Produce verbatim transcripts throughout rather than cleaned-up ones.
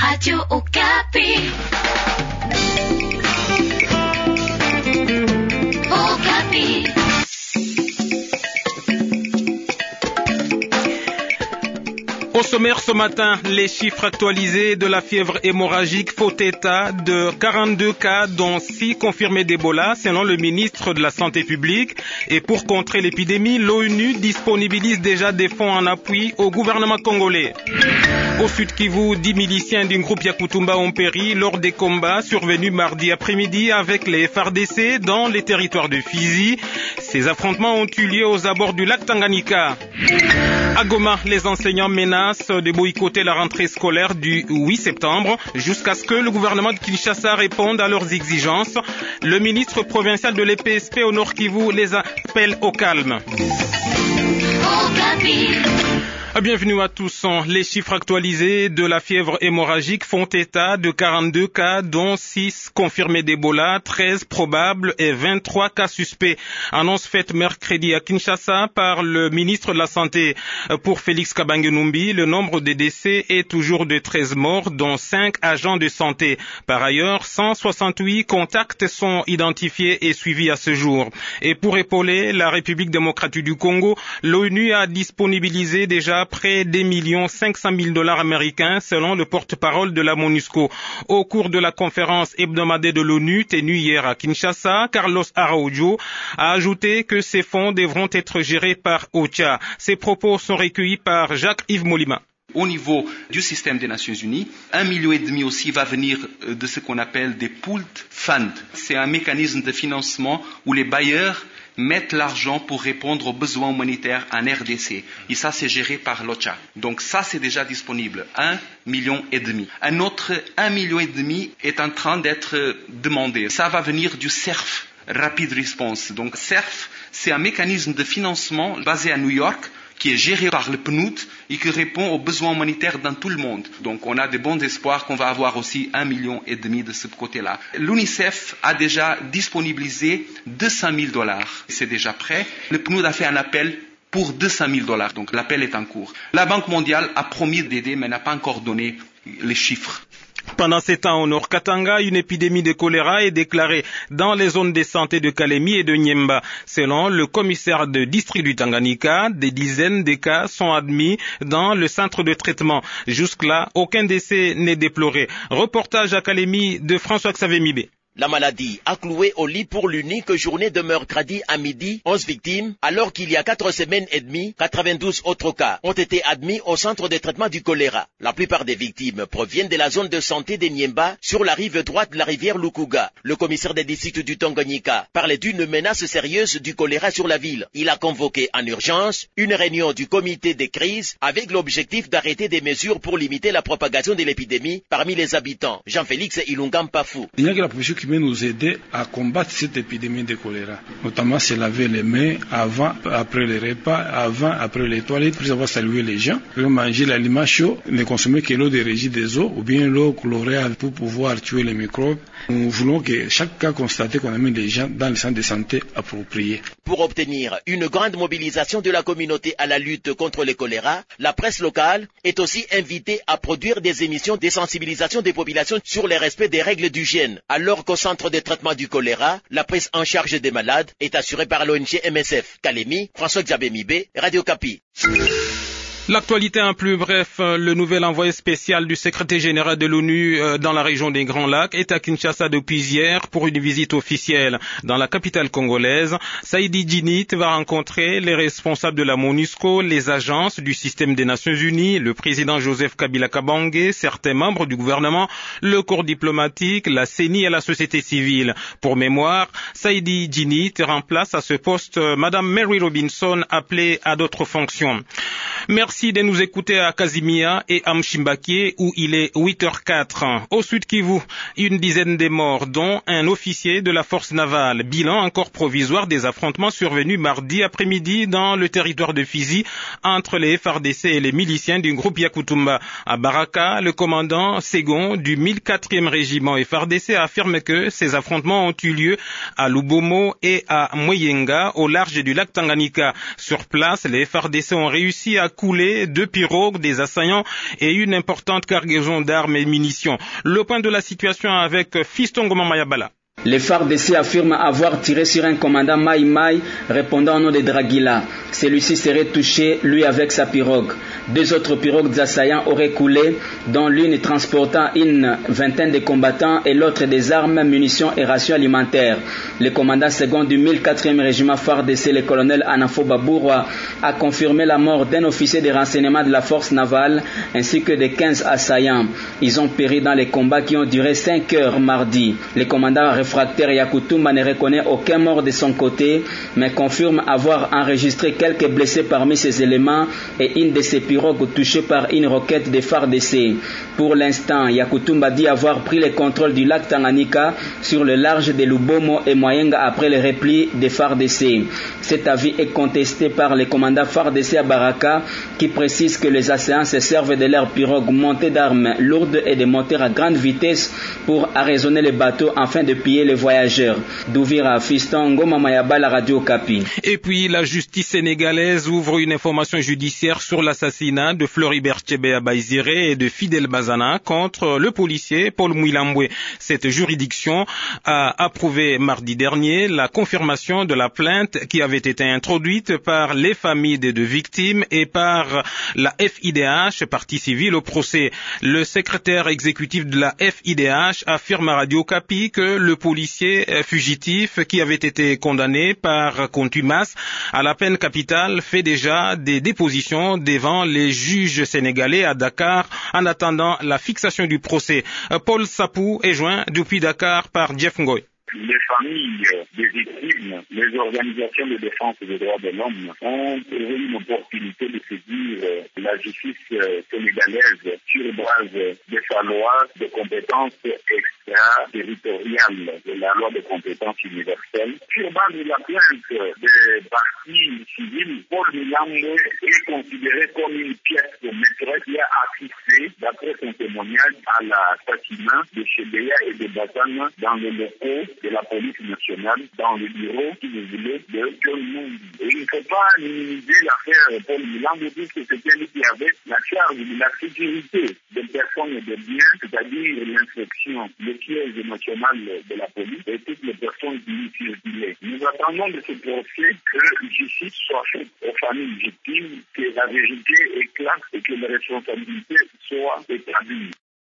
Radio Okapi. Okapi. Au sommaire ce matin, les chiffres actualisés de la fièvre hémorragique font état de quarante-deux cas, dont six confirmés d'Ebola, selon le ministre de la Santé publique. Et pour contrer l'épidémie, l'ONU disponibilise déjà des fonds en appui au gouvernement congolais. Au Sud Kivu, dix miliciens d'un groupe Yakutumba ont péri lors des combats survenus mardi après-midi avec les F R D C dans les territoires de Fizi. Ces affrontements ont eu lieu aux abords du lac Tanganyika. À Goma, les enseignants menacent de boycotter la rentrée scolaire du huit septembre jusqu'à ce que le gouvernement de Kinshasa réponde à leurs exigences. Le ministre provincial de l'E P S P au Nord Kivu les appelle au calme. Bienvenue à tous. Les chiffres actualisés de la fièvre hémorragique font état de quarante-deux cas, dont six confirmés d'Ebola, treize probables et vingt-trois cas suspects. Annonce faite mercredi à Kinshasa par le ministre de la Santé. Pour Félix Kabange-Numbi, le nombre de décès est toujours de treize morts, dont cinq agents de santé. Par ailleurs, cent soixante-huit contacts sont identifiés et suivis à ce jour. Et pour épauler la République démocratique du Congo, l'ONU a disponibilisé déjà près d'un million cinq cent mille dollars américains selon le porte-parole de la MONUSCO. Au cours de la conférence hebdomadaire de l'ONU tenue hier à Kinshasa, Carlos Araújo a ajouté que ces fonds devront être gérés par OCHA. Ces propos sont recueillis par Jacques-Yves Molima. Au niveau du système des Nations Unies, un million et demi aussi va venir de ce qu'on appelle des pooled funds. C'est un mécanisme de financement où les bailleurs mettent l'argent pour répondre aux besoins humanitaires en R D C. Et ça, c'est géré par l'OCHA. Donc ça, c'est déjà disponible. Un million et demi. Un autre un million et demi est en train d'être demandé. Ça va venir du C E R F, Rapid Response. Donc C E R F, c'est un mécanisme de financement basé à New York, qui est géré par le P N U D et qui répond aux besoins humanitaires dans tout le monde. Donc on a de bons espoirs qu'on va avoir aussi un million et demi de ce côté-là. L'UNICEF a déjà disponibilisé deux cent mille dollars. C'est déjà prêt. Le P N U D a fait un appel pour deux cent mille dollars. Donc l'appel est en cours. La Banque mondiale a promis d'aider, mais n'a pas encore donné les chiffres. Pendant ces temps, au Nord Katanga, une épidémie de choléra est déclarée dans les zones de santé de Kalemi et de Nyemba. Selon le commissaire de district du Tanganyika, des dizaines de cas sont admis dans le centre de traitement. Jusque-là, aucun décès n'est déploré. Reportage à Kalemi de François-Xavier Mibé. La maladie a cloué au lit pour l'unique journée de mercredi à midi, onze victimes, alors qu'il y a quatre semaines et demie, quatre-vingt-douze autres cas ont été admis au centre de traitement du choléra. La plupart des victimes proviennent de la zone de santé de Nyemba, sur la rive droite de la rivière Lukuga. Le commissaire des districts du Tanganyika parlait d'une menace sérieuse du choléra sur la ville. Il a convoqué en urgence une réunion du comité de crise avec l'objectif d'arrêter des mesures pour limiter la propagation de l'épidémie parmi les habitants. Jean-Félix Ilunga Mpafou. Qui peut nous aider à combattre cette épidémie de choléra. Notamment se laver les mains avant, après les repas, avant, après les toilettes, pour savoir saluer les gens, pour manger l'aliment chaud, ne consommer que l'eau de régie des eaux ou bien l'eau chlorée pour pouvoir tuer les microbes. Nous voulons que chaque cas constaté qu'on amène les gens dans le centre de santé approprié. Pour obtenir une grande mobilisation de la communauté à la lutte contre le choléra, la presse locale est aussi invitée à produire des émissions de sensibilisation des populations sur le respect des règles d'hygiène, alors qu'au centre de traitement du choléra, la prise en charge des malades est assurée par l'O N G M S F. Kalemi, François-Xavier Mibé, Radio Okapi. L'actualité en plus bref, le nouvel envoyé spécial du secrétaire général de l'ONU dans la région des Grands Lacs est à Kinshasa depuis hier pour une visite officielle. Dans la capitale congolaise, Saïdi Djinit va rencontrer les responsables de la MONUSCO, les agences du système des Nations Unies, le président Joseph Kabila Kabange, certains membres du gouvernement, le corps diplomatique, la C E N I et la société civile. Pour mémoire, Saïdi Djinit remplace à ce poste Madame Mary Robinson, appelée à d'autres fonctions. Merci de nous écouter à Kazimia et à Mchimbakie où il est huit heures quatre. Au Sud Kivu, une dizaine de morts, dont un officier de la force navale. Bilan encore provisoire des affrontements survenus mardi après-midi dans le territoire de Fizi entre les F R D C et les miliciens du groupe Yakutumba. À Baraka, le commandant Segon du mille quatrième régiment F R D C affirme que ces affrontements ont eu lieu à Lubomo et à Mweyenga au large du lac Tanganyika. Sur place, les F R D C ont réussi à couler brûlés, deux pirogues, des assaillants et une importante cargaison d'armes et munitions. Le point de la situation avec Fiston Ngoma Mayabala. Les F A R D C affirment avoir tiré sur un commandant Maï Maï répondant au nom de Draguila. Celui-ci serait touché, lui avec sa pirogue. Deux autres pirogues assaillants auraient coulé, dont l'une transportant une vingtaine de combattants et l'autre des armes, munitions et rations alimentaires. Le commandant second du mille quatrième régiment F A R D C, le colonel Anafo Babourwa, a confirmé la mort d'un officier de renseignement de la force navale ainsi que de quinze assaillants. Ils ont péri dans les combats qui ont duré cinq heures mardi. Le commandant réfractaire Yakutumba ne reconnaît aucun mort de son côté, mais confirme avoir enregistré quelques blessés parmi ces éléments et une de ses pirogues touchée par une roquette de F A R D C. Pour l'instant, Yakutumba dit avoir pris le contrôle du lac Tanganyika sur le large de Lubomo et Moyenga après le repli des F A R D C. Cet avis est contesté par le commandant F A R D C à Baraka qui précise que les assaillants se servent de leurs pirogues montées d'armes lourdes et de moteurs à grande vitesse pour arraisonner les bateaux afin de piller les voyageurs. Douvira, Fiston Ngoma Mayabala, Radio Okapi. Et puis la justice sénégalaise ouvre une information judiciaire sur l'assassinat de Floribert Tchébé Baïzire et de Fidel Bazana contre le policier Paul Mouilamboué. Cette juridiction a approuvé mardi dernier la confirmation de la plainte qui avait été introduite par les familles des deux victimes et par la F I D H, partie civile au procès. Le secrétaire exécutif de la F I D H affirme à Radio Okapi que le policier fugitif qui avait été condamné par contumace à la peine capitale fait déjà des dépositions devant les juges sénégalais à Dakar en attendant la fixation du procès. Paul Sapou est joint depuis Dakar par Jeff Ngoy. Les familles des victimes, les organisations de défense des droits de l'homme ont trouvé une opportunité de saisir la justice sénégalaise sur base de sa loi de compétences extra-territoriales, de la loi de compétences universelles. Sur base de la plainte des parties civiles, Paul Mouilamboué est considéré comme une pièce de maîtresse qui a assisté, d'après son témoignage, à l'assassinat de Chebeya et de Bazana dans les locaux de la police nationale, dans le bureau, si vous voulez, de John Moundi. Et il ne faut pas minimiser l'affaire Paul Mouilamboué, puisque c'était lui qui avait la charge de la sécurité des personnes et des biens, c'est-à-dire l'inspection, le siège national de la police et toutes les personnes qui y circulaient. Nous attendons de ce procès que justice soit faite aux familles victimes, que la vérité éclate et que les responsabilités soient établies.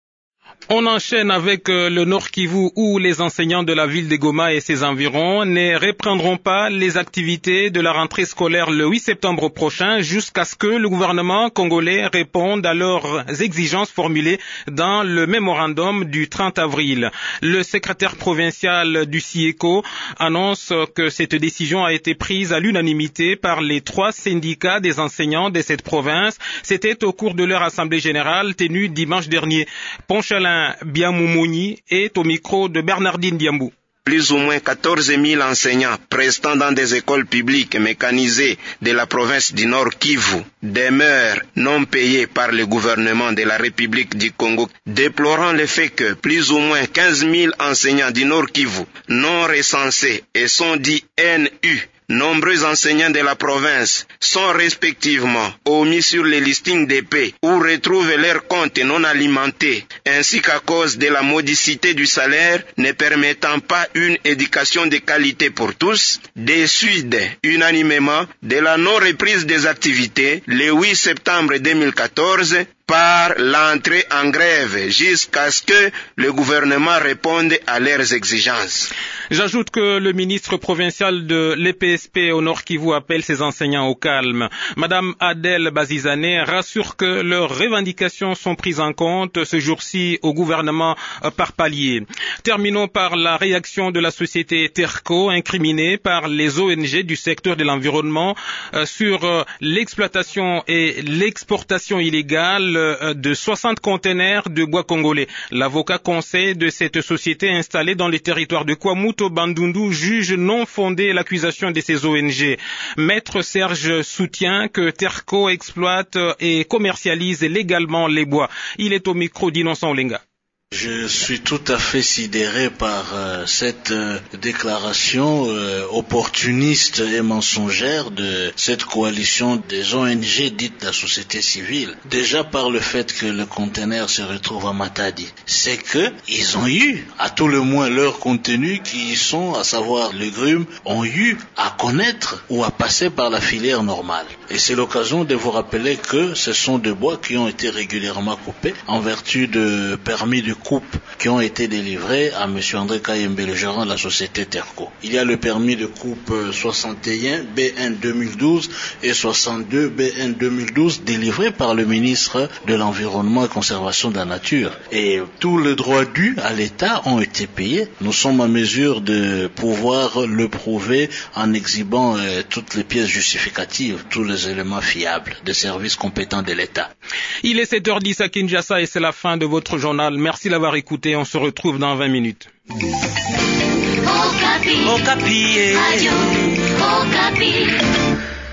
On enchaîne avec euh, le Nord Kivu où les enseignants de la ville de Goma et ses environs ne reprendront pas les activités de la rentrée scolaire le huit septembre prochain jusqu'à ce que le gouvernement congolais réponde à leurs exigences formulées dans le mémorandum du trente avril. Le secrétaire provincial du C I E C O annonce que cette décision a été prise à l'unanimité par les trois syndicats des enseignants de cette province. C'était au cours de leur assemblée générale tenue dimanche dernier. Ponchalin Biamoumouni est au micro de Bernardine Diambou. Plus ou moins quatorze mille enseignants prestant dans des écoles publiques mécanisées de la province du Nord Kivu demeurent non payés par le gouvernement de la République du Congo, déplorant le fait que plus ou moins quinze mille enseignants du Nord Kivu non recensés et sont dits N U. Nombreux enseignants de la province sont respectivement omis sur les listings des paix ou retrouvent leurs comptes non alimentés, ainsi qu'à cause de la modicité du salaire ne permettant pas une éducation de qualité pour tous, décident unanimement de la non-reprise des activités le huit septembre deux mille quatorze par l'entrée en grève jusqu'à ce que le gouvernement réponde à leurs exigences. J'ajoute que le ministre provincial de l'E P S P au Nord Kivu appelle ses enseignants au calme. Madame Adèle Bazizane rassure que leurs revendications sont prises en compte ce jour-ci au gouvernement par palier. Terminons par la réaction de la société Terco incriminée par les O N G du secteur de l'environnement sur l'exploitation et l'exportation illégale de soixante conteneurs de bois congolais. L'avocat conseil de cette société installée dans le territoire de Kwamuto Bandundu juge non fondée l'accusation de ces O N G. Maître Serge soutient que Terco exploite et commercialise légalement les bois. Il est au micro d'Innocent Olenga. Je suis tout à fait sidéré par euh, cette euh, déclaration euh, opportuniste et mensongère de cette coalition des O N G dites de la société civile. Déjà par le fait que le conteneur se retrouve à Matadi, c'est que ils ont eu, à tout le moins leur contenu qui y sont, à savoir les grumes, ont eu à connaître ou à passer par la filière normale. Et c'est l'occasion de vous rappeler que ce sont des bois qui ont été régulièrement coupés en vertu de permis de coupe qui ont été délivrés à M. André Kayembe, le gérant de la société Terco. Il y a le permis de coupe soixante et un B un deux mille douze et soixante-deux B un deux mille douze délivrés par le ministre de l'Environnement et Conservation de la Nature. Et tous les droits dus à l'État ont été payés. Nous sommes en mesure de pouvoir le prouver en exhibant euh, toutes les pièces justificatives, tous les éléments fiables des services compétents de l'État. Il est sept heures dix à Kinshasa et c'est la fin de votre journal. Merci d'avoir écouté. On se retrouve dans vingt minutes. Okapi. Okapi. Radio Okapi.